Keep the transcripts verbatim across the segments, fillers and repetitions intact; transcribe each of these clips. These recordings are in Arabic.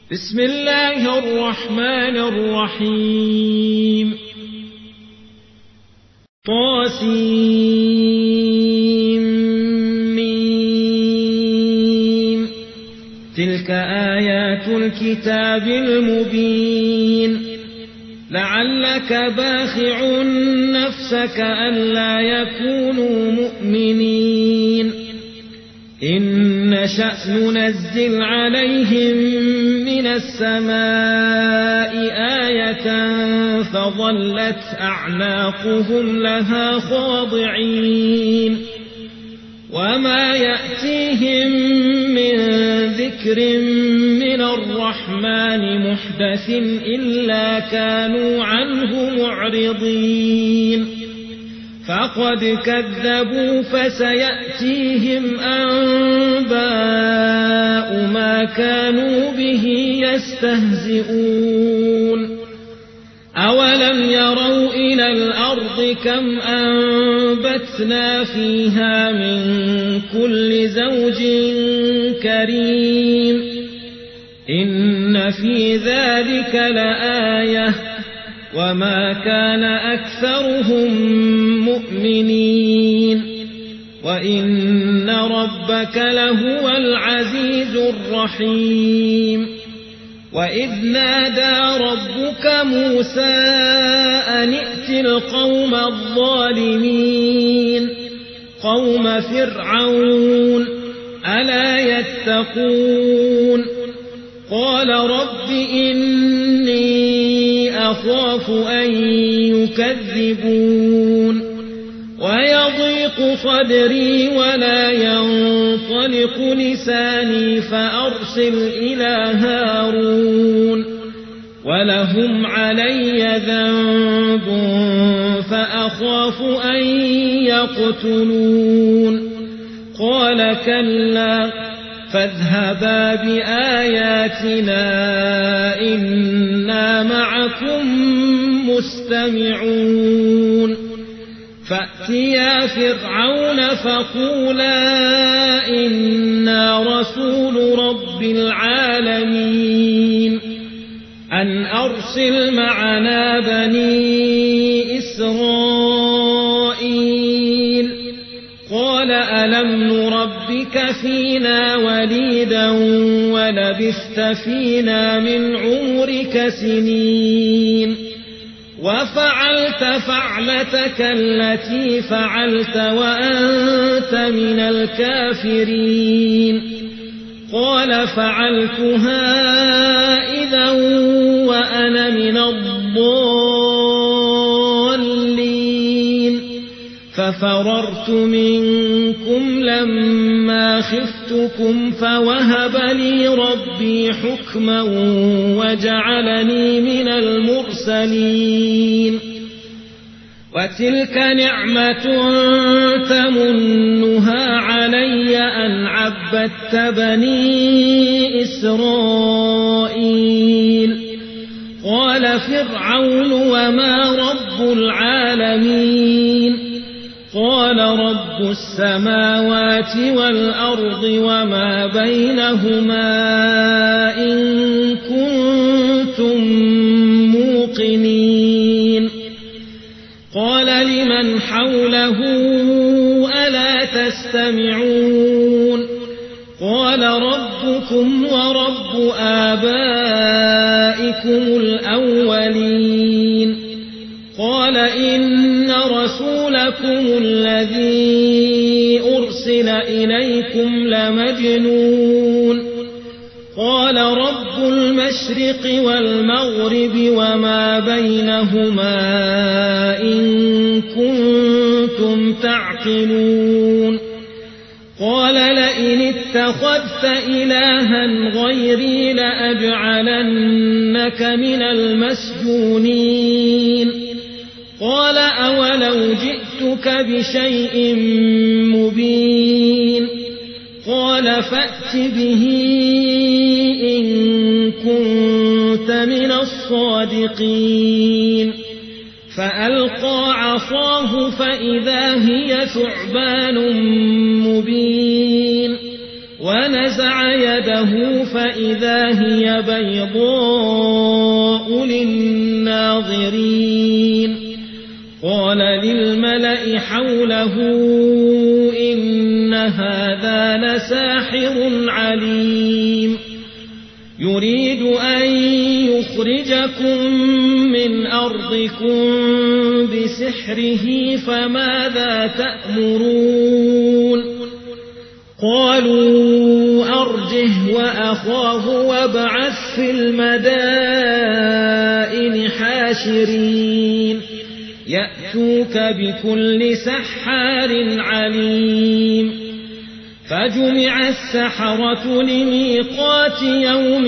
بسم الله الرحمن الرحيم طاسيم تلك آيات الكتاب المبين لعلك باخع نفسك ألا يكونوا مؤمنين إن نشأ ننزل عليهم من السماء آية فظلت أعناقهم لها خاضعين وما يأتيهم من ذكر من الرحمن محدث إلا كانوا عنه معرضين فقد كذبوا فسيأتيهم أنباء ما كانوا به يستهزئون أولم يروا إلى الأرض كم أنبتنا فيها من كل زوج كريم إن في ذلك لآية وما كان أكثرهم مؤمنين وإن ربك لهو العزيز الرحيم وإذ نادى ربك موسى أن ائت القوم الظالمين قوم فرعون ألا يتقون قال رب إني أخاف أن يكذبون ويضيق صدري ولا ينطلق لساني فأرسل إلى هارون ولهم علي ذنب فأخاف أن يقتلون قال كلا فاذهبا بآياتنا إنا معكم مستمعون فأتيا فرعون فقولا إنا رسول رب العالمين أن أرسل معنا بني إسرائيل قال ألم نربك فينا وليدا ولبثت فينا من عمرك سنين وفعلت فعلتك التي فعلت وأنت من الكافرين قال فعلتها إذا وأنا من الضالين ففررت منكم لما خفتكم فوهب لي ربي حكما وجعلني من المرسلين وتلك نعمة تمنها علي أن عبدت بني إسرائيل قال فرعون وما رب العالمين قال رب السماوات والأرض وما بينهما إن كنتم موقنين قال لمن حوله ألا تستمعون قال ربكم ورب آبائكم الأولين قال إن رسولكم الذي أرسل إليكم لمجنون قال رب المشرق والمغرب وما بينهما إن كنتم تعقلون قال لئن اتخذت إلها غيري لأجعلنك من المسجونين قال أولو جئتك بشيء مبين قال فأت به إن كنت من الصادقين فألقى عصاه فإذا هي ثعبان مبين ونزع يده يده فإذا هي بيضاء للناظرين قال للملأ حوله إن هذا لساحر عليم يريد أن يخرجكم من أرضكم بسحره فماذا تأمرون قالوا أرجه وأخاه وابعث في المدائن حاشرين يأتوك بكل سحار عليم فجمع السحرة لميقات يوم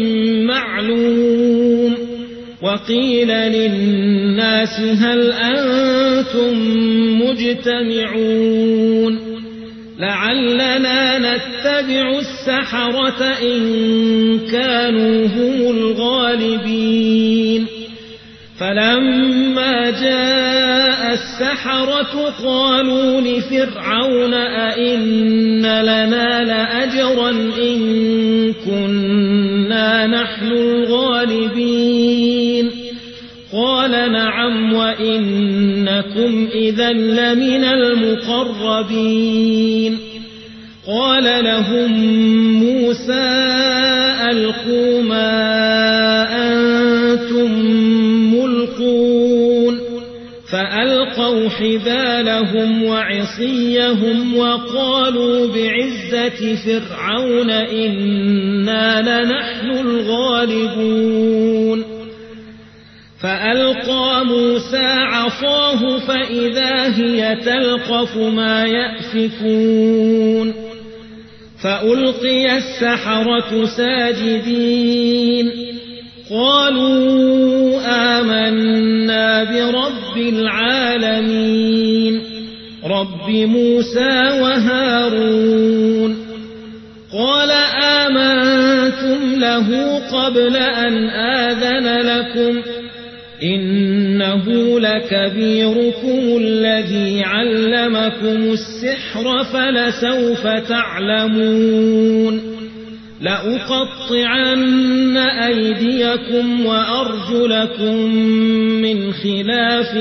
معلوم وقيل للناس هل أنتم مجتمعون لعلنا نتبع السحرة إن كانوا هم الغالبين فلما جاء السحرة قالوا لفرعون أئن لنا لأجرا إن كنا نحن الغالبين قال نعم وإنكم إذا لمن المقربين قال لهم موسى ألقوا ما أنتم ملقون فألقوا حبالهم وعصيهم وقالوا بعزة فرعون إنا لنحن الغالبون فألقى موسى عصاه فإذا هي تلقف ما يأفكون فألقي السحرة ساجدين قالوا آمنا برب العالمين رب موسى وهارون قال آمنتم له قبل أن آذن لكم إنه لكبيركم الذي علمكم السحر فلسوف تعلمون لأقطعن أيديكم وأرجلكم من خلاف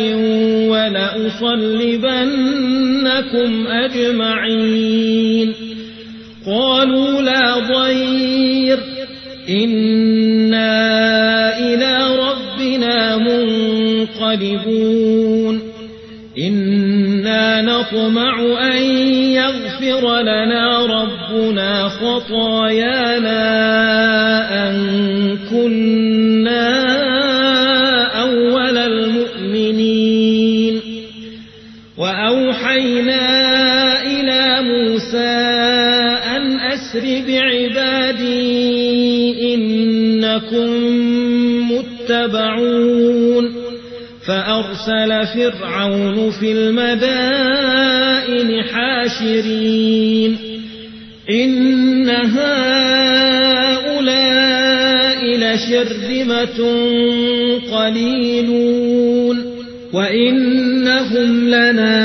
ولأصلبنكم أجمعين قالوا لا ضير إنا إلى ربنا منقلبون إنا نطمع أن يغفر لنا ربنا خطايانا أن كنا أول المؤمنين وأوحينا إلى موسى أن أسر بعبادي إنكم متبعون فأرسل فرعون في المدائن حاشرين إن هؤلاء لشرذمة قليلون وإنهم لنا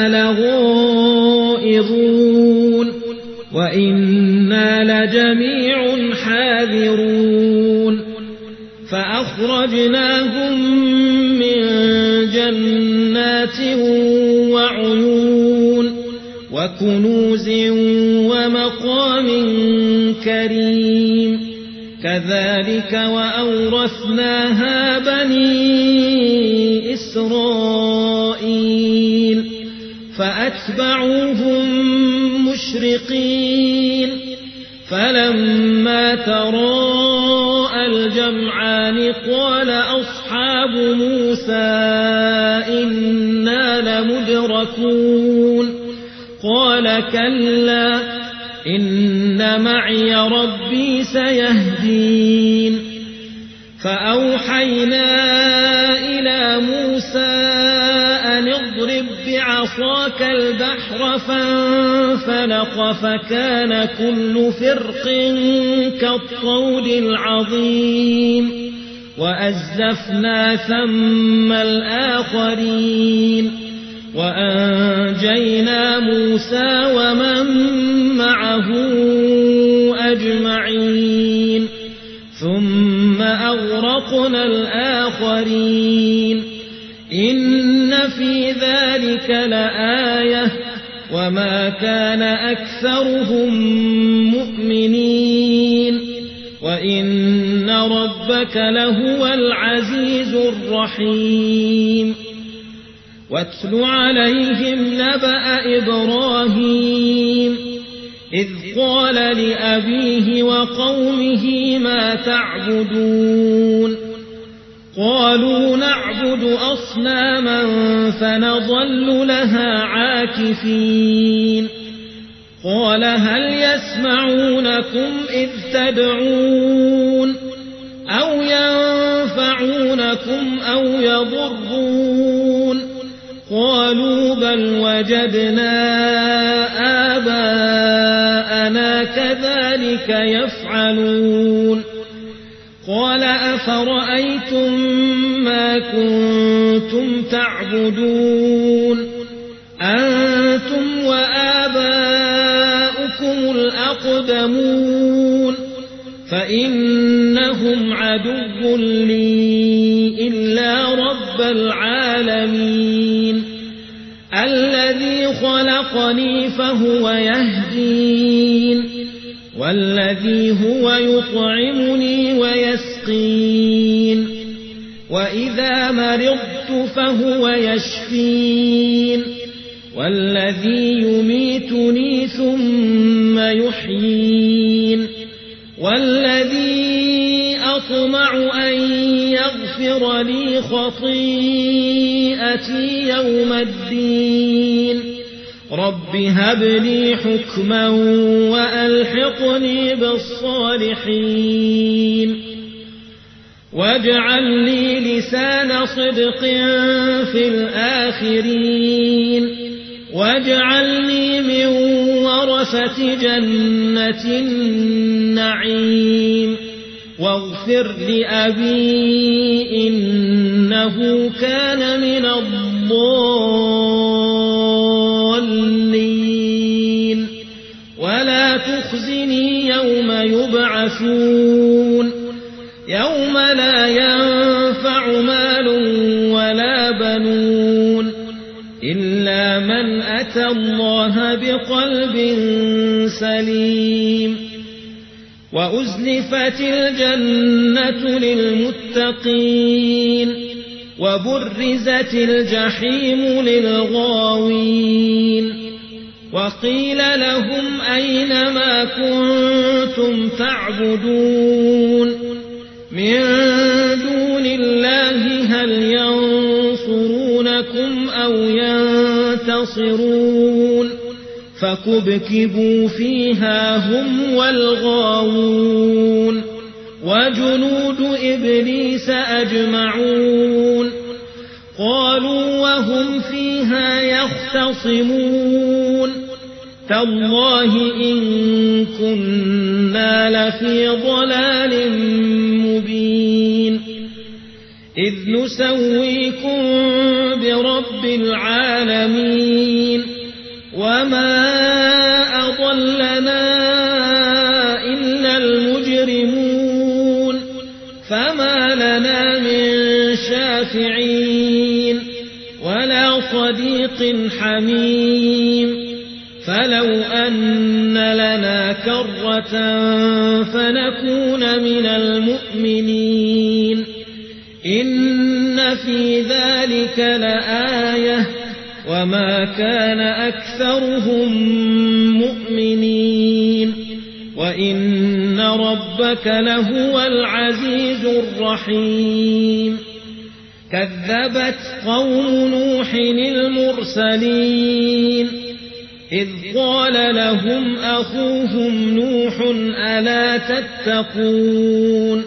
لغائظون وإنا لجميع حاذرون فأخرجناهم من جنات وعيون وكنوز ومقام كريم كذلك وأورثناها بني إسرائيل فأتبعوهم مشرقين فلما تراءى الجمعان قال أصحاب موسى إنا لمدركون قال كلا إن معي ربي سيهدين فأوحينا إلى موسى أن اضرب بعصاك البحر فانفلق فكان كل فرق كالطود العظيم وأزلفنا ثم الآخرين وأنجينا موسى ومن معه أجمعين ثم أغرقنا الآخرين إن في ذلك لآية وما كان أكثرهم مؤمنين وإن ربك لهو العزيز الرحيم واتل عليهم نبأ إبراهيم إذ قال لأبيه وقومه ما تعبدون قالوا نعبد أصناما فنظل لها عاكفين قال هل يسمعونكم إذ تدعون أو ينفعونكم أو يضرون قالوا بل وجدنا آباءنا كذلك يفعلون قال أفرأيتم ما كنتم تعبدون أنتم وآباؤكم الأقدمون فإنهم عدو لي إلا رب العالمين الذي خلقني فهو يهدين والذي هو يطعمني ويسقين وإذا مرضت فهو يشفين والذي يميتني ثم يحيين والذي أطمع أن يغفر لي خطيئتي يوم الدين رب هب لي حكما وألحقني بالصالحين واجعل لي لسان صدق في الآخرين واجعلني من ورثة جنة النعيم واغفر لأبي إنه كان من الضالين ولا تخزني يوم يبعثون يوم لا ينفع مال ولا بنون إلا من أتى الله بقلب سليم وأزلفت الجنة للمتقين وبرزت الجحيم للغاوين وقيل لهم أين ما كنتم تعبدون من دون الله هل ينصرونكم أو ينتصرون فكبكبوا فيها هم والغاوون وجنود إبليس أجمعون قالوا وهم فيها يختصمون تالله إن كنا لفي ضلال مبين إذ نسويكم برب العالمين وما أضلنا إلا المجرمون فما لنا من شافعين ولا صديق حميم فلو أن لنا كرة فنكون من المؤمنين إن في ذلك لآية وما كان أكثرهم مؤمنين وإن ربك لهو العزيز الرحيم كذبت قوم نوح المرسلين إذ قال لهم أخوهم نوح ألا تتقون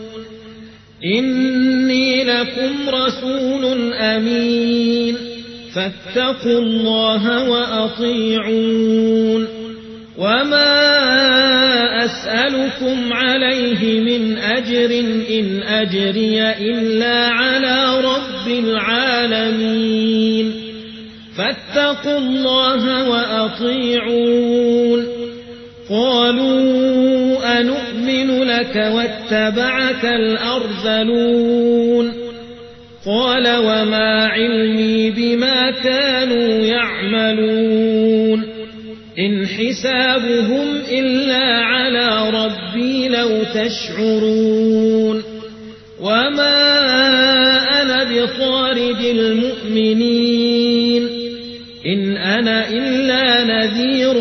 إني لكم رسول أمين فاتقوا الله وأطيعون وما أسألكم عليه من أجر إن أجري إلا على رب العالمين فاتقوا الله وأطيعون قالوا أنؤمن لك واتبعك الأرذلون قال وما علمي بما كانوا يعملون إن حسابهم إلا على ربي لو تشعرون وما أنا بطارد المؤمنين إن أنا إلا نذير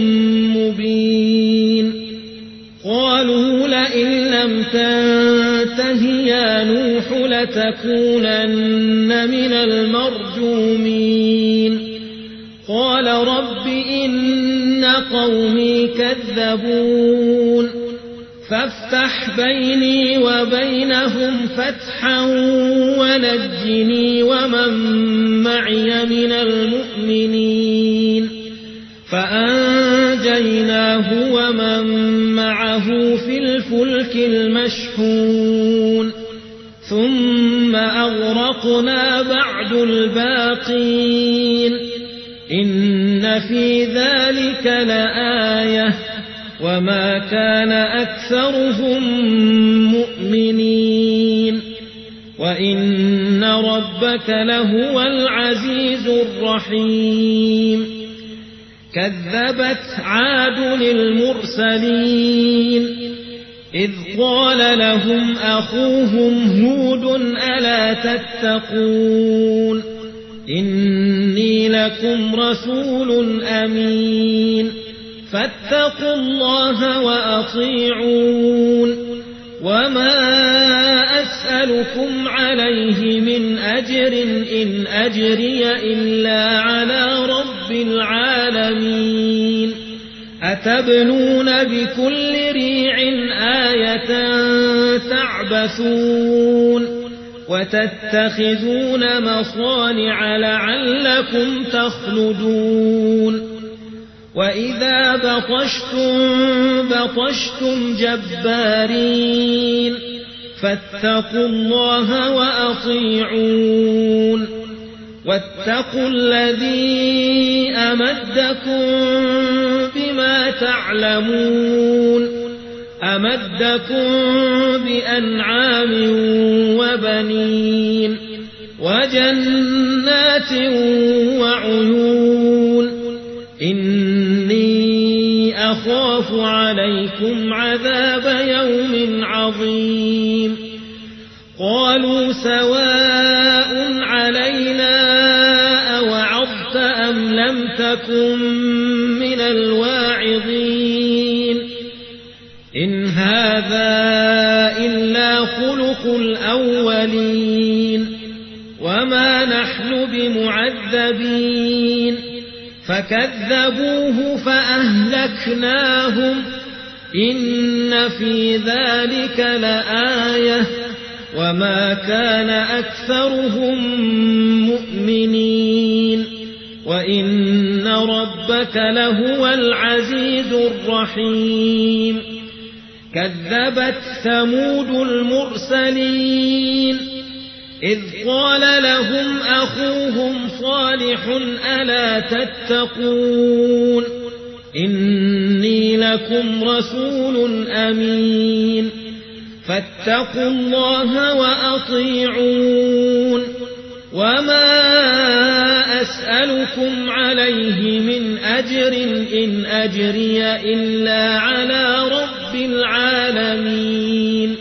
مبين قالوا لئن لم تنته يا نوح لتكونن من المرجومين قال رب إن قومي كذبون فافتح بيني وبينهم فتحا ونجني ومن معي من المؤمنين فأنجيناه ومن معه في الفلك المشحون ثم أغرقنا بعد الباقين إن في ذلك لآية وما كان أكثرهم مؤمنين وإن ربك لهو العزيز الرحيم كذبت عاد المرسلين إذ قال لهم أخوهم هود ألا تتقون إني لكم رسول أمين فاتقوا الله وأطيعون وما أسألكم عليه من أجر إن أجري إلا على رب العالمين أتبنون بكل ريع آية تعبثون وتتخذون مصانع لعلكم تخلدون وإذا بطشتم بطشتم جبارين فاتقوا الله وأطيعون واتقوا الذي أمدكم بما تعلمون أمدكم بأنعام وبنين وجنات وعيون إني أخاف عليكم عذاب يوم عظيم قالوا سواء علينا أوعظت أم لم تكن من الواعظين إن هذا إلا خلق الأولين وما نحن بمعذبين فكذبوه فأهلكناهم إن في ذلك لآية وما كان أكثرهم مؤمنين وإن ربك لهو العزيز الرحيم كذبت ثمود المرسلين إذ قال لهم أخوهم صالح ألا تتقون إني لكم رسول أمين فاتقوا الله وأطيعون وما أسألكم عليه من أجر إن أجري إلا على رب العالمين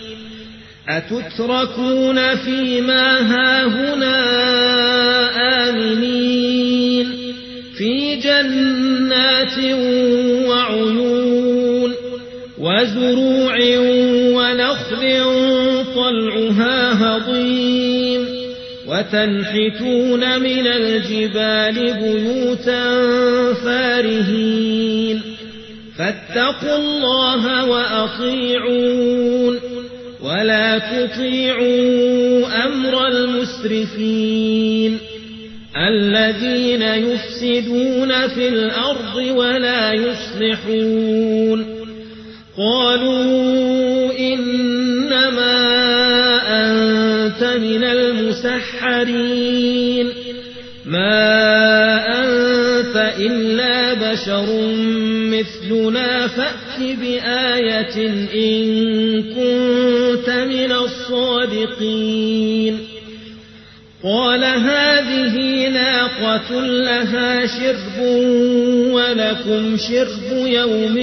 أتتركون فيما هاهنا آمنين في جنات وعيون وزروع ونخل طلعها هضيم وتنحتون من الجبال بيوتا فارهين فاتقوا الله وأطيعون ولا تطيعوا أمر المسرفين الذين يفسدون في الأرض ولا يصلحون قالوا إنما أنت من المسحرين ما أنت إلا بشر مثلنا فأت فأت بآية إن كنت من الصادقين قال هذه ناقة لها شرب ولكم شرب يوم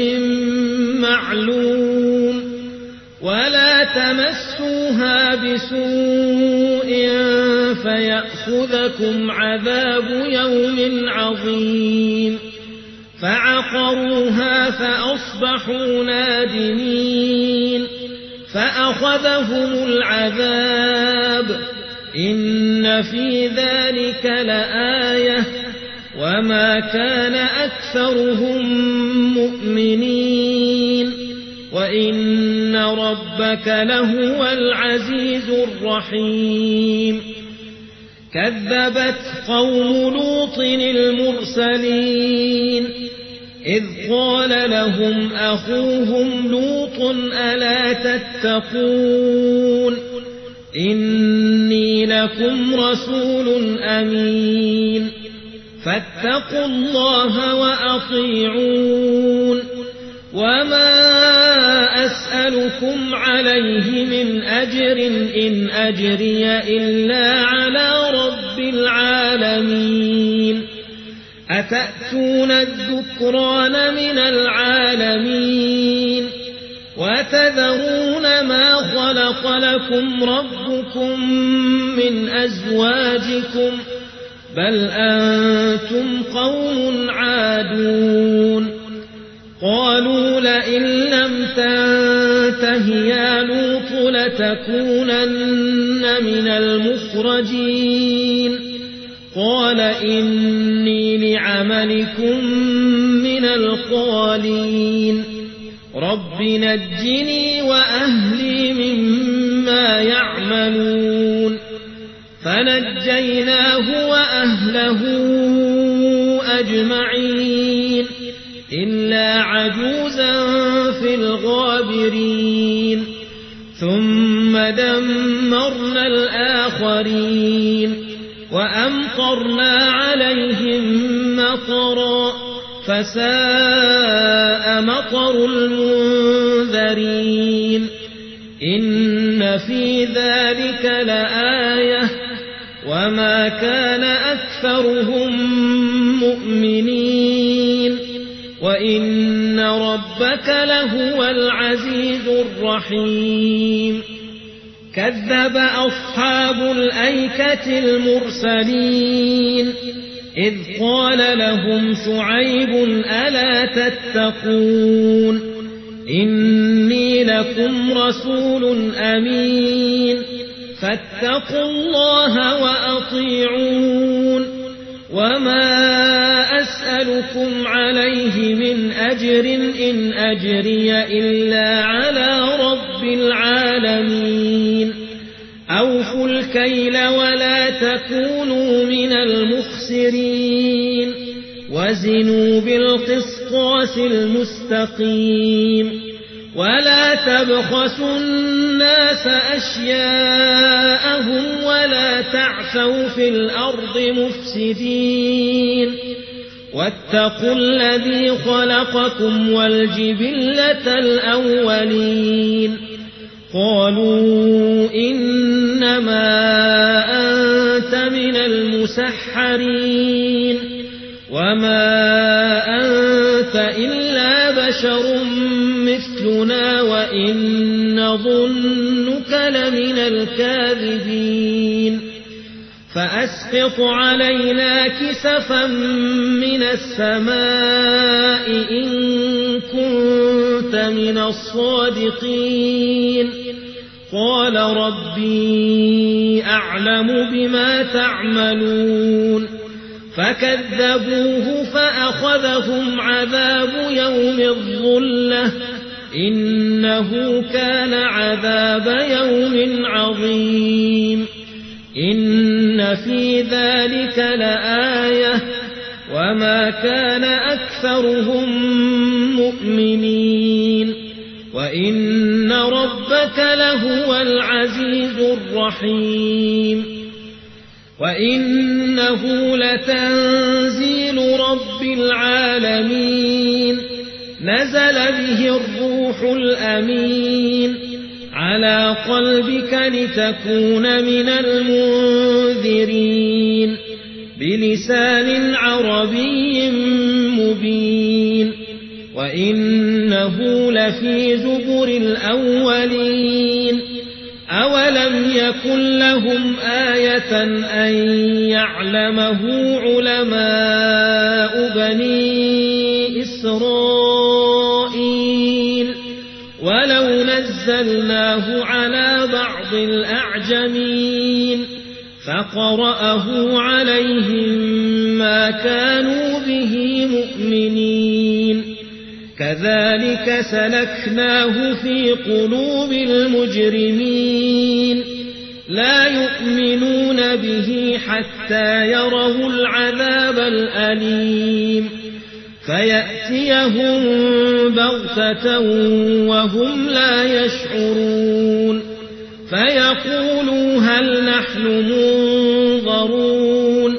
معلوم ولا تمسوها بسوء فيأخذكم عذاب يوم عظيم فعقروها فأصبحوا نادمين فأخذهم العذاب إن في ذلك لآية وما كان أكثرهم مؤمنين وإن ربك لهو العزيز الرحيم كذبت قوم لوط المرسلين إذ قال لهم أخوهم لوط ألا تتقون إني لكم رسول أمين فاتقوا الله وأطيعون وما أسألكم عليه من أجر إن أجري إلا على رب العالمين أتأتون الذكران من العالمين وتذرون ما خلق لكم ربكم من أزواجكم بل أنتم قوم عادون قالوا لئن لم تنته يا لوط لتكونن من المخرجين قال إني لعملكم من القالين رب نجني وأهلي مما يعملون فنجيناه وأهله أجمعين إلا عجوزا في الغابرين ثم دمرنا الآخرين وأمطرنا عليهم مطرا فساء مطر المنذرين إن في ذلك لآية وما كان أكثرهم مؤمنين وإن ربك لهو العزيز الرحيم كذب أصحاب الأيكة المرسلين إذ قال لهم شعيب ألا تتقون إني لكم رسول أمين فاتقوا الله وأطيعون وما أسألكم عليه من أجر إن أجري إلا على رب العالمين أوفوا الكيل ولا تكونوا من المخسرين وزنوا بالقسطاس المستقيم ولا تبخسوا الناس أشياءهم ولا تعثوا في الأرض مفسدين واتقوا الذي خلقكم والجبلة الأولين قالوا إنما أنت من المسحرين وما أنت إلا بشر مثلنا وإن نظنك لمن الكاذبين فأسقط علينا كسفا من السماء إن كنت من الصادقين قال ربي أعلم بما تعملون فكذبوه فأخذهم عذاب يوم الظلة إنه كان عذاب يوم عظيم إن في ذلك لآية وما كان أكثرهم مؤمنين وإن ربك لهو العزيز الرحيم وإنه لتنزيل رب العالمين نزل به الروح الأمين على قلبك لتكون من المنذرين بلسان عربي مبين وإنه لفي زبر الأولين أولم يكن لهم آية أن يعلمه علماء بني إسرائيل ولو نزلناه على بعض الأعجمين فقرأه عليهم ما كانوا به مؤمنين كذلك سلكناه في قلوب المجرمين لا يؤمنون به حتى يروا العذاب الأليم فيأتيهم بغتة وهم لا يشعرون فيقولوا هل نحن منظرون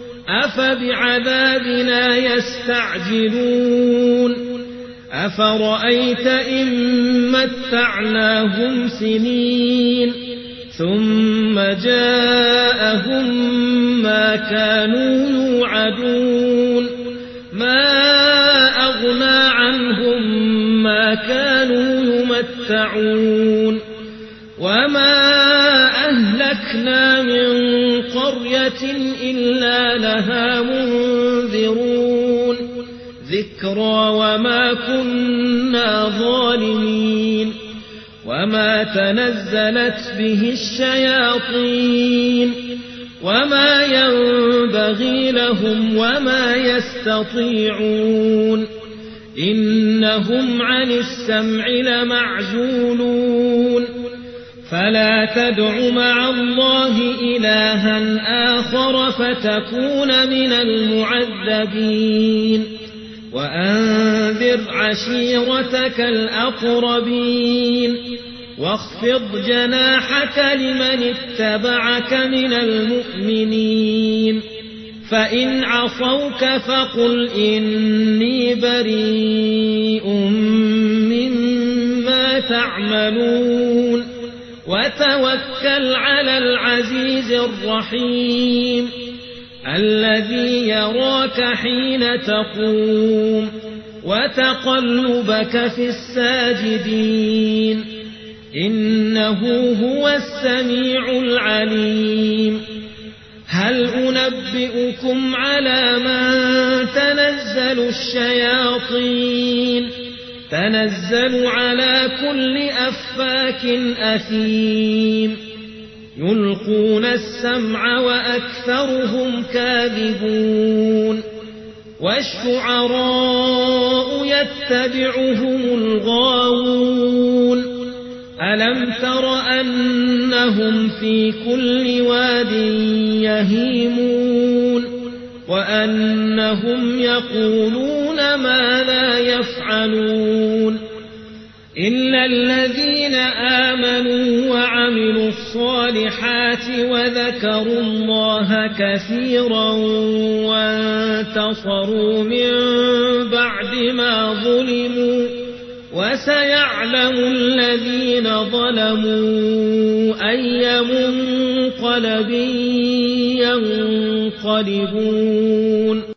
أفبعذابنا يستعجلون أفرأيت إن متعناهم سنين ثم جاءهم ما كانوا يوعدون ما أغنى عنهم ما كانوا يمتعون وما أهلكنا من قرية إلا لها منذرون ذكرى وما كنا ظالمين وما تنزلت به الشياطين وما ينبغي لهم وما يستطيعون إنهم عن السمع لمعزولون فلا تدع مع الله إلها آخر فتكون من المعذبين وأنذر عشيرتك الأقربين واخفض جناحك لمن اتبعك من المؤمنين فإن عصوك فقل إني بريء مما تعملون وتوكل على العزيز الرحيم الذي يراك حين تقوم وتقلبك في الساجدين إنه هو السميع العليم هل أنبئكم على من تنزل الشياطين تنزل على كل أفاك أثيم يلقون السمع وأكثرهم كاذبون والشعراء يتبعهم الغاوون ألم تر أنهم في كل واد يهيمون وأنهم يقولون ما لا يفعلون إلا الذين آمنوا وعملوا الصالحات وذكروا الله كثيرا وانتصروا من بعد ما ظلموا وسيعلم الذين ظلموا أي منقلب ينقلبون